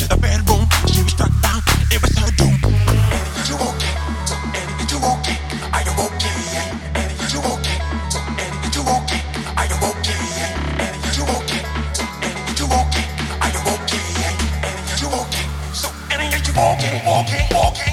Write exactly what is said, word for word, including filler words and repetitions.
A bedroom, she was struck down, it was her doom. Annie, you okay? So Annie, you okay? Are you okay? Annie, you okay? So Annie, you okay? Are you okay? Annie, you okay? So Annie, you okay? Are you okay? Annie, you okay? So Annie, you okay? Okay, okay.